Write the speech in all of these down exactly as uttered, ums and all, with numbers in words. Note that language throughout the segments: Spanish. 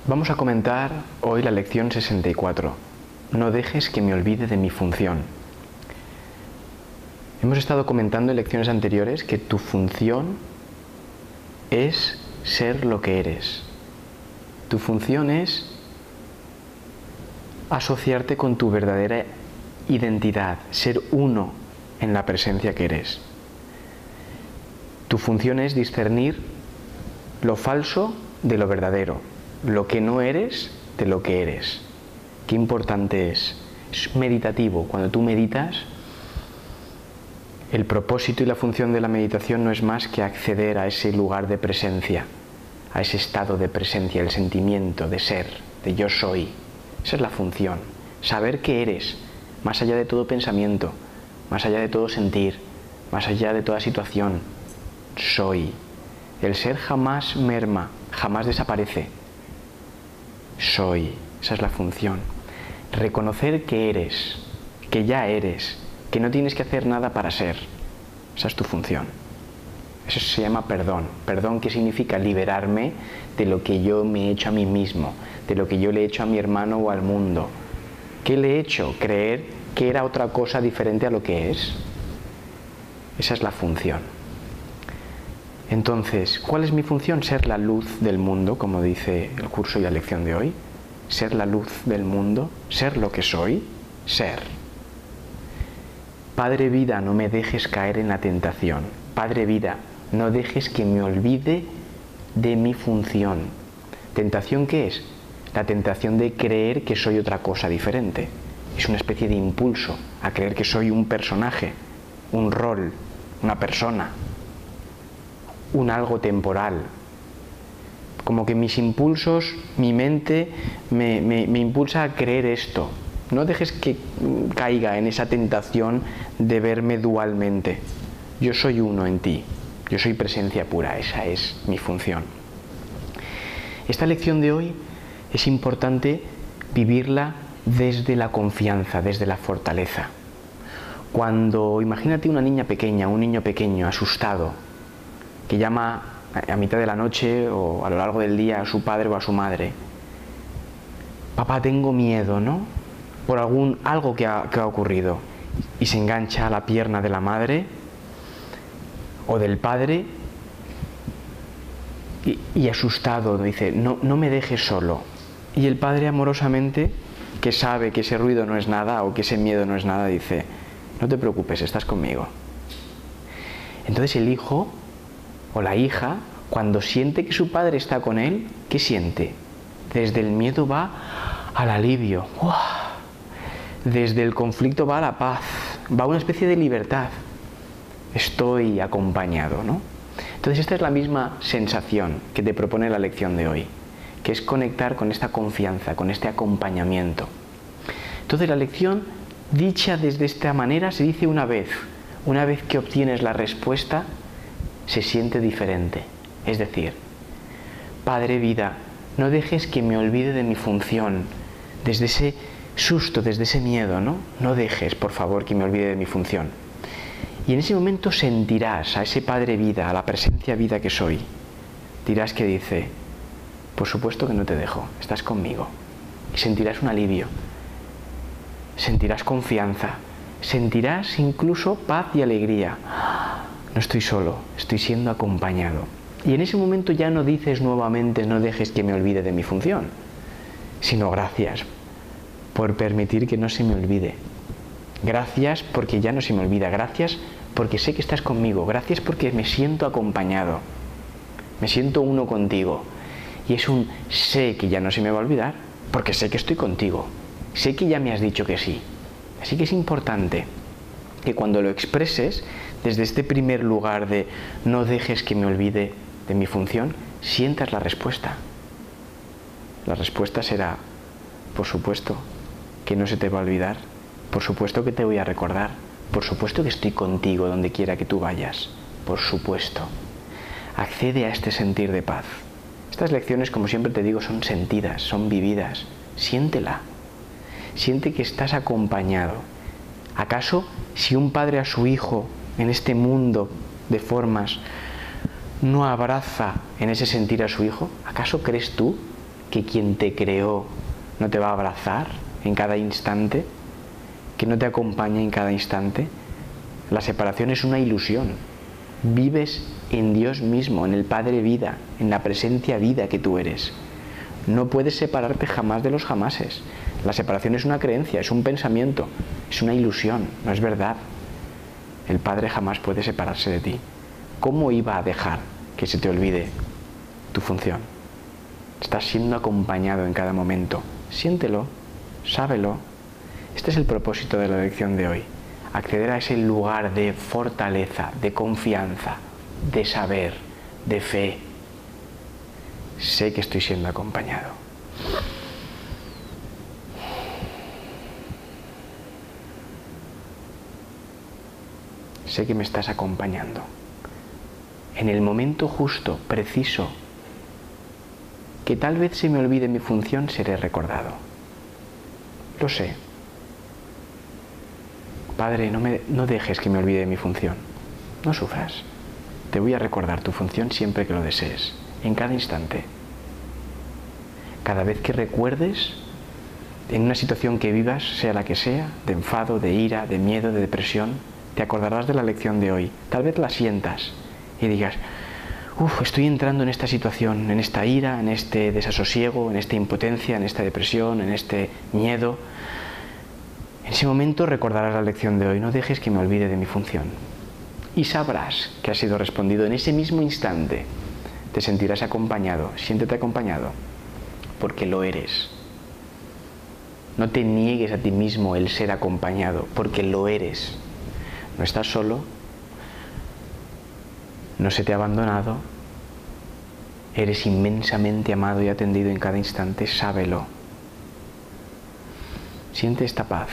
Vamos a comentar hoy la lección sesenta y cuatro. No dejes que me olvide de mi función. Hemos estado comentando en lecciones anteriores que tu función es ser lo que eres. Tu función es asociarte con tu verdadera identidad, ser uno en la presencia que eres. Tu función es discernir lo falso de lo verdadero, lo que no eres de lo que eres. Qué importante es. Es meditativo. Cuando tú meditas, el propósito y la función de la meditación no es más que acceder a ese lugar de presencia, a ese estado de presencia, el sentimiento de ser, de yo soy. Esa es la función. Saber qué eres, más allá de todo pensamiento, más allá de todo sentir, más allá de toda situación. Soy. El ser jamás merma, jamás desaparece. Soy. Esa es la función. Reconocer que eres, que ya eres, que no tienes que hacer nada para ser. Esa es tu función. Eso se llama perdón. Perdón, que significa liberarme de lo que yo me he hecho a mí mismo, de lo que yo le he hecho a mi hermano o al mundo. ¿Qué le he hecho? Creer que era otra cosa diferente a lo que es. Esa es la función. Entonces, ¿cuál es mi función? Ser la luz del mundo, como dice el curso y la lección de hoy. Ser la luz del mundo, ser lo que soy, ser. Padre vida, no me dejes caer en la tentación. Padre vida, no dejes que me olvide de mi función. ¿Tentación qué es? La tentación de creer que soy otra cosa diferente. Es una especie de impulso a creer que soy un personaje, un rol, una persona, un algo temporal. Como que mis impulsos, mi mente me, me, me impulsa a creer esto. No dejes que caiga en esa tentación de verme dualmente. Yo soy uno en ti, yo soy presencia pura, esa es mi función. Esta lección de hoy es importante vivirla desde la confianza, desde la fortaleza. Cuando, imagínate una niña pequeña, un niño pequeño, asustado, que llama a mitad de la noche o a lo largo del día a su padre o a su madre. Papá, tengo miedo, ¿no? Por algún, algo que ha, que ha ocurrido. Y se engancha a la pierna de la madre o del padre y, y asustado dice, no, no me dejes solo. Y el padre amorosamente, que sabe que ese ruido no es nada o que ese miedo no es nada, dice, no te preocupes, estás conmigo. Entonces el hijo o la hija, cuando siente que su padre está con él, ¿qué siente? Desde el miedo va al alivio. ¡Uah! Desde el conflicto va a la paz, va a una especie de libertad. Estoy acompañado, ¿no? Entonces esta es la misma sensación que te propone la lección de hoy, que es conectar con esta confianza, con este acompañamiento. Entonces la lección, dicha desde esta manera, se dice una vez. Una vez que obtienes la respuesta, se siente diferente. Es decir, Padre vida, no dejes que me olvide de mi función, desde ese susto, desde ese miedo, ¿no? No dejes, por favor, que me olvide de mi función. Y en ese momento sentirás a ese Padre vida, a la presencia vida que soy. Dirás que dice, por supuesto que no te dejo, estás conmigo. Y sentirás un alivio, sentirás confianza, sentirás incluso paz y alegría. No estoy solo, estoy siendo acompañado. Y en ese momento ya no dices nuevamente, no dejes que me olvide de mi función, sino gracias por permitir que no se me olvide. Gracias porque ya no se me olvida. Gracias porque sé que estás conmigo. Gracias porque me siento acompañado. Me siento uno contigo. Y es un sé que ya no se me va a olvidar, porque sé que estoy contigo. Sé que ya me has dicho que sí. Así que es importante que cuando lo expreses, desde este primer lugar de no dejes que me olvide de mi función, sientas la respuesta. La respuesta será, por supuesto, que no se te va a olvidar, por supuesto que te voy a recordar, por supuesto que estoy contigo donde quiera que tú vayas, por supuesto. Accede a este sentir de paz. Estas lecciones, como siempre te digo, son sentidas, son vividas. Siéntela. Siente que estás acompañado. ¿Acaso si un padre a su hijo en este mundo de formas no abraza en ese sentir a su hijo? ¿Acaso crees tú que quien te creó no te va a abrazar en cada instante, que no te acompaña en cada instante. La separación es una ilusión. Vives en Dios mismo, en el Padre vida, en la presencia vida que tú eres. No puedes separarte jamás de los jamases. La separación es una creencia, es un pensamiento, es una ilusión, no es verdad. El Padre jamás puede separarse de ti. ¿Cómo iba a dejar que se te olvide tu función? Estás siendo acompañado en cada momento. Siéntelo, sábelo. Este es el propósito de la lección de hoy. Acceder a ese lugar de fortaleza, de confianza, de saber, de fe. Sé que estoy siendo acompañado. Sé que me estás acompañando. En el momento justo, preciso, que tal vez se me olvide mi función, seré recordado. Lo sé. Padre, no, me, no dejes que me olvide mi función. No sufras. Te voy a recordar tu función siempre que lo desees, en cada instante. Cada vez que recuerdes, en una situación que vivas, sea la que sea, de enfado, de ira, de miedo, de depresión, te acordarás de la lección de hoy. Tal vez la sientas y digas, uff, estoy entrando en esta situación, en esta ira, en este desasosiego, en esta impotencia, en esta depresión, en este miedo. En ese momento recordarás la lección de hoy. No dejes que me olvide de mi función. Y sabrás que ha sido respondido en ese mismo instante. Te sentirás acompañado. Siéntete acompañado, porque lo eres. No te niegues a ti mismo el ser acompañado, porque lo eres. No estás solo, no se te ha abandonado, eres inmensamente amado y atendido en cada instante, sábelo. Siente esta paz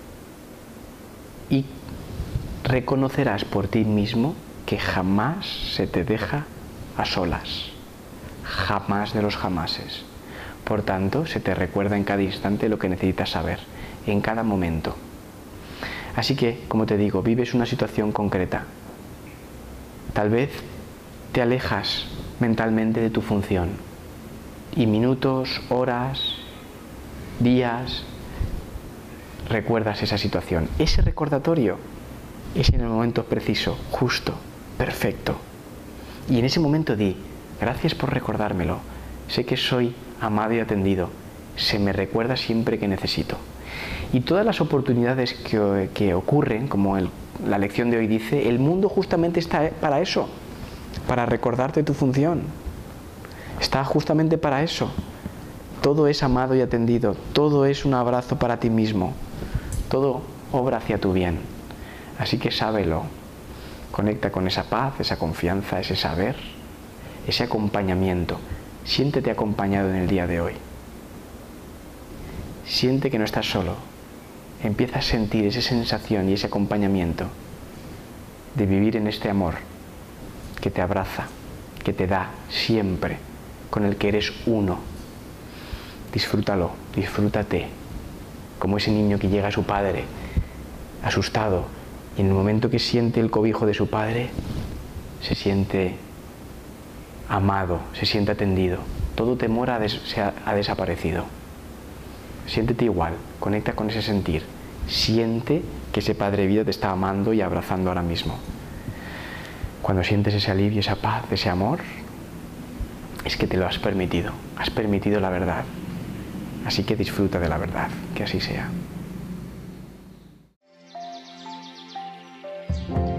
y reconocerás por ti mismo que jamás se te deja a solas, jamás de los jamases. Por tanto, se te recuerda en cada instante lo que necesitas saber, en cada momento. Así que, como te digo, vives una situación concreta. Tal vez te alejas mentalmente de tu función y minutos, horas, días, recuerdas esa situación. Ese recordatorio es en el momento preciso, justo, perfecto. Y en ese momento di, gracias por recordármelo, sé que soy amado y atendido, se me recuerda siempre que necesito. Y todas las oportunidades que, que ocurren, como el, la lección de hoy dice, el mundo justamente está para eso, para recordarte tu función. Está justamente para eso. Todo es amado y atendido, todo es un abrazo para ti mismo, todo obra hacia tu bien. Así que sábelo, conecta con esa paz, esa confianza, ese saber, ese acompañamiento. Siéntete acompañado en el día de hoy. Siente que no estás solo. Empieza a sentir esa sensación y ese acompañamiento de vivir en este amor que te abraza, que te da siempre, con el que eres uno. Disfrútalo, disfrútate, como ese niño que llega a su padre, asustado, y en el momento que siente el cobijo de su padre, se siente amado, se siente atendido. Todo temor ha, des- se ha, ha desaparecido. Siéntete igual, conecta con ese sentir. Siente que ese Padre Vida te está amando y abrazando ahora mismo. Cuando sientes ese alivio, esa paz, ese amor, es que te lo has permitido. Has permitido la verdad. Así que disfruta de la verdad. Que así sea.